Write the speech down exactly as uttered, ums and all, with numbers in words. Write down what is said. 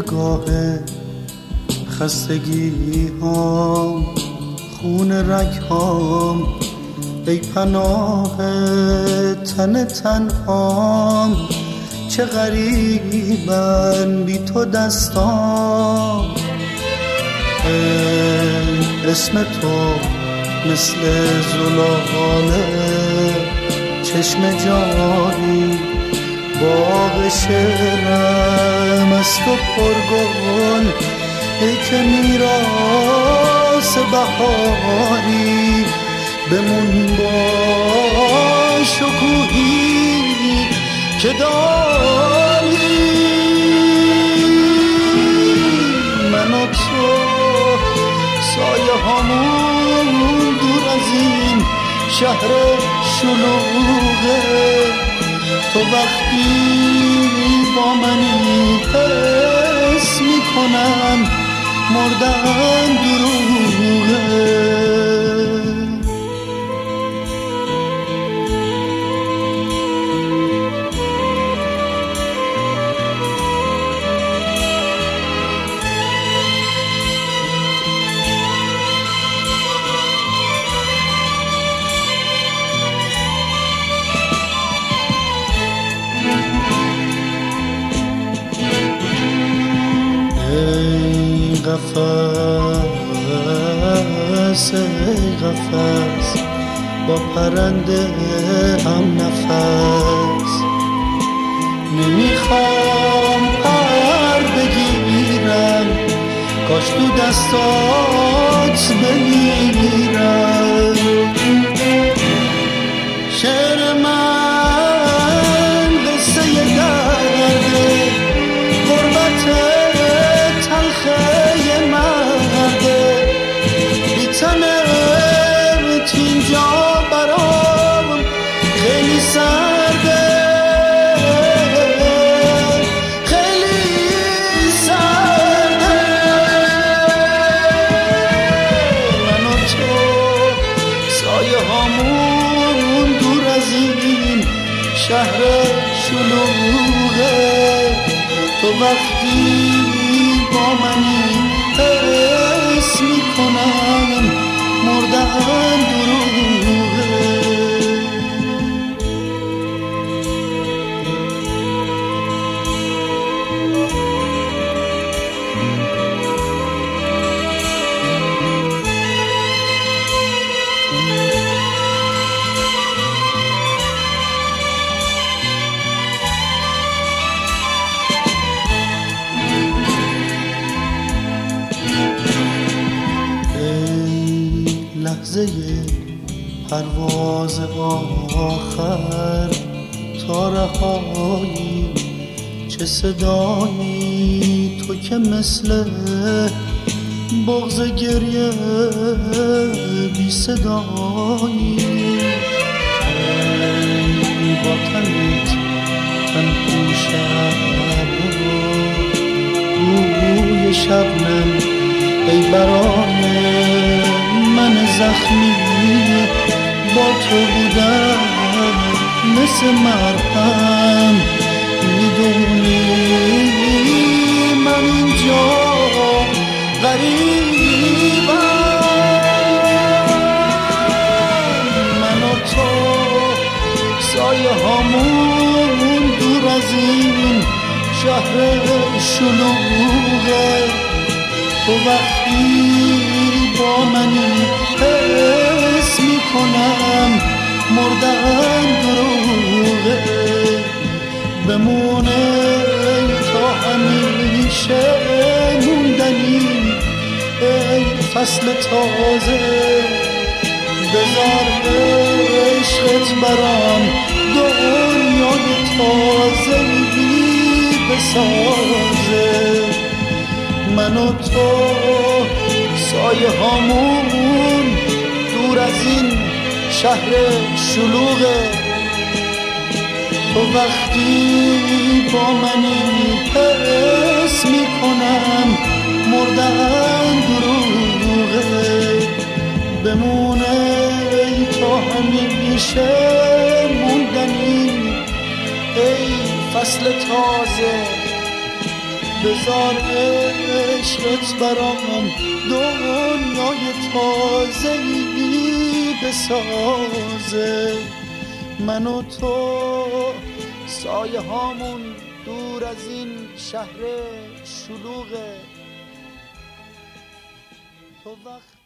نگاه خستگی هام، خون رگ هام، ای پناه تن تنهام. چه غریبن بی تو دستام، اسم تو مثل زلاله چشم جاری. باغ شعرم از تو پرگل، ای که میراث بهاری. بمون با شکوهی که داری. من و تو سایه هامون دور از این شهر شلوغه. تو وقتی با منی حس میکنم مردن دروغه. قفس ای قفس با پرنده هم نفس. نمیخوام پر بگیرم، کاش تو دستات بگیرم. شعر من قصه درده، غربت تلخه مرده. بی‌تنت اینجا برام خیلی سرده، خیلی سرده. من و تو سایه هامون دور از این شهر شلوغه. تو وقتی با منی حس میکنم مردن دروغه. لحظه پرواز آخر تا رهایی، چه صدایی تو که مثل بغض گریه بی صدایی. با تنت تن پوشم روی شبنم، ای برای من زخمی با تو بودم مثل مرهم. میدونی من اینجا غریبم. من و تو سایه هامون دور از این شهر شلوغه. تو وقتی با منی حس میکنم مردن دروغه. بمونه تا همیشه موندنی، ای فصل تازه. بذار عشقت برام دنیای تازه بسازه. من و تو سایه هامون دور از این شهر شلوغه. تو وقتی با منی حس میکنم مردن دروغه. بمونه تا همیشه موندنی، ای فصل تازه. بذار عشقت برام دنیای تازه‌ای بسازه. من و تو سایه هامون دور از این شهر شلوغه. تو وقت